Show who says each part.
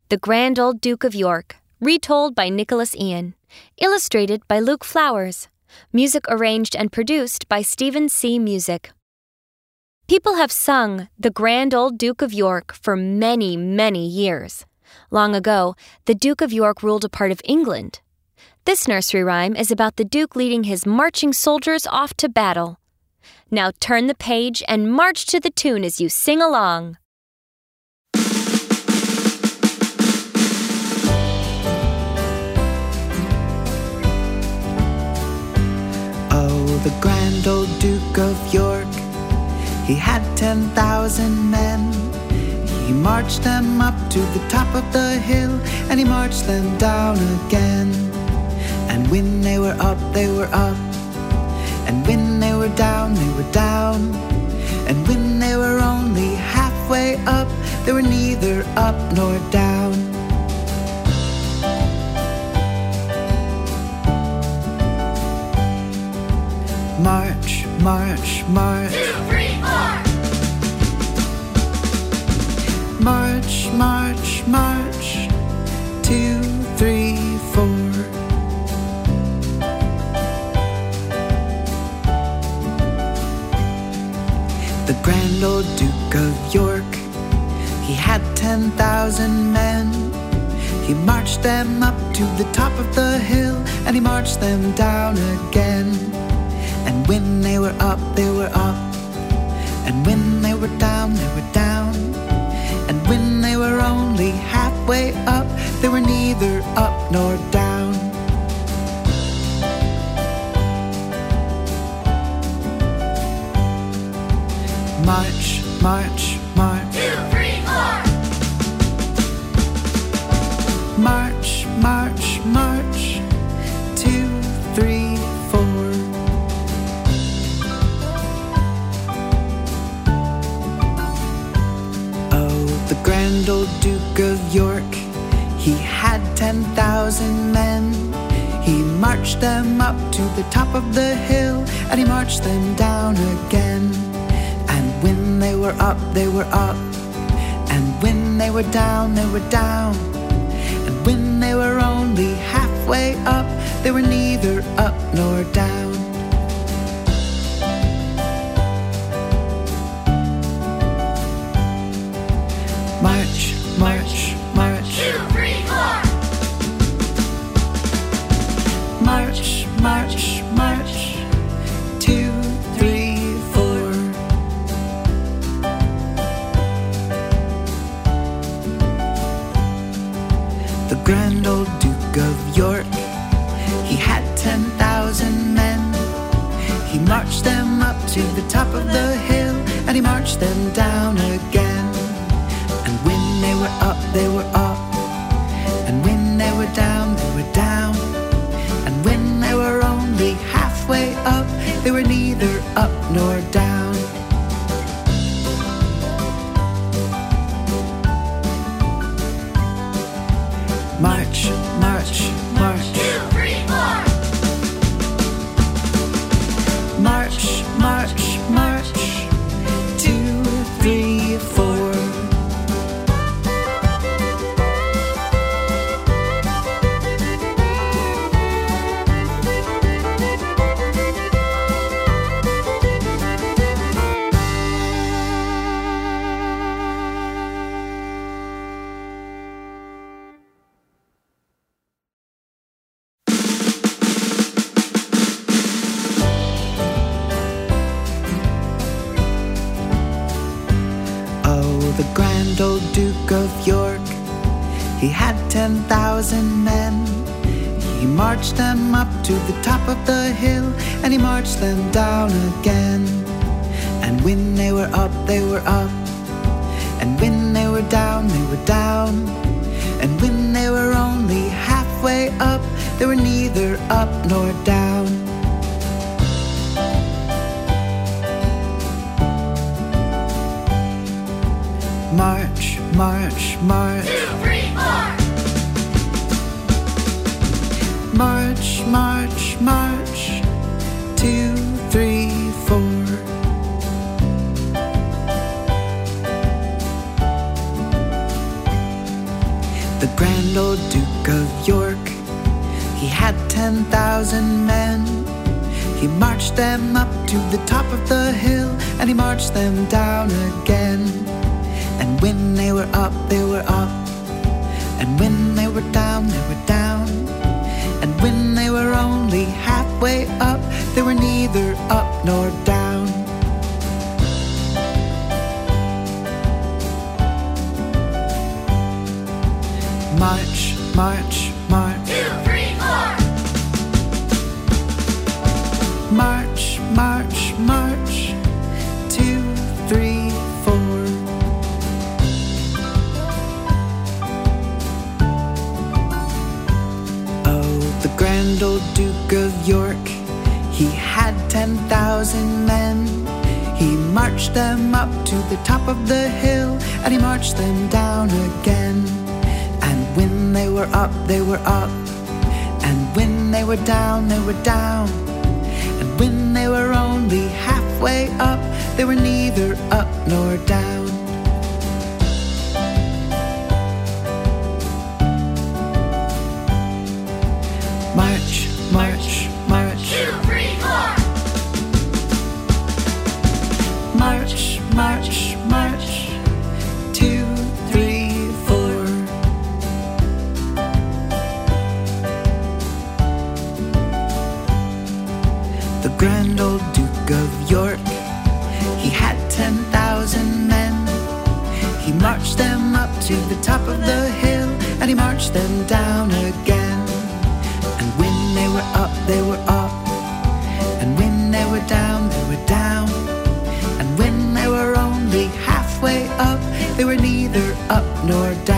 Speaker 1: The Grand Old Duke of York, retold by Nicholas Ian. Illustrated by Luke Flowers. Music arranged and produced by Stephen C. Music. People have sung The Grand Old Duke of York for many, many years. Long ago, the Duke of York ruled a part of England. This nursery rhyme is about the Duke leading his marching soldiers off to battle. Now turn the page and march to the tune as you sing along.
Speaker 2: Oh, the grand old Duke of York, he had 10,000 men. He marched them up to the top of the hill, and he marched them down again. And when they were up, they were up. And when they were down, they were down. And when they were only halfway up, they were neither up nor down. March, march, march.
Speaker 3: 2, 3, 4.
Speaker 2: March, march, march. 2, 3, 4. The grand old Duke of York, he had 10,000 men. He marched them up to the top of the hill, and he marched them down again. And when they were up, they were up. And when they were down, they were down. And when they were only halfway up, they were neither up nor down. March, march, march.
Speaker 3: 2, 3, 4.
Speaker 2: March, march, march. 2, 3, 4. Oh, the grand old Duke of York, he had 10,000 men. He marched them up to the top of the hill, and he marched them down again. And when they were up, they were up. And when they were down, they were down. And when they were only halfway up, they were neither up nor down. March, march, march.
Speaker 3: 2, 3, 4.
Speaker 2: March, march, march. 2, 3, 4. The grand old Duke of York, he had 10,000 men. He marched them up to the top of the hill, and he marched them down again. And when they were up, they were up. And when they were down, they were down. And when they were only halfway up, they were neither up nor down. March, march, march.
Speaker 3: 2, 3, 4.
Speaker 2: March, march, march. 2, 3, 4. The grand old Duke of York, he had 10,000 men. He marched them up to the top of the hill, and he marched them down again. And when they were up, they were up. And when they were down, they were down. And when they were only halfway up, they were neither up nor down. March, march, march.
Speaker 3: 2, 3, 4.
Speaker 2: March, march, march. 2, 3, 4. The grand old Duke of York, he had 10,000 men. He marched them up to the top of the hill, and he marched them down again. And when they were up, they were up, and when they were down, they were down. And when they were only halfway up, they were neither up nor down. March, march, march.
Speaker 3: 2, 3, 4.
Speaker 2: March, march, march. 2, 3, 4. Oh, the grand old Duke of York, he had 10,000 men. He marched them up to the top of the hill, and he marched them down again. And when they were up, they were up, and when they were down, they were down. And when they were only halfway up, they were neither up nor down. March, march, march.
Speaker 3: 2, 3, 4.
Speaker 2: March, march, march. 2, 3, 4. The grand old Duke of York, he had 10,000 men. He marched them up to the top of the hill, and he marched them down again. And when they were up, they were up, and when they were down, they were down. And when they were only halfway up, they were neither up nor down.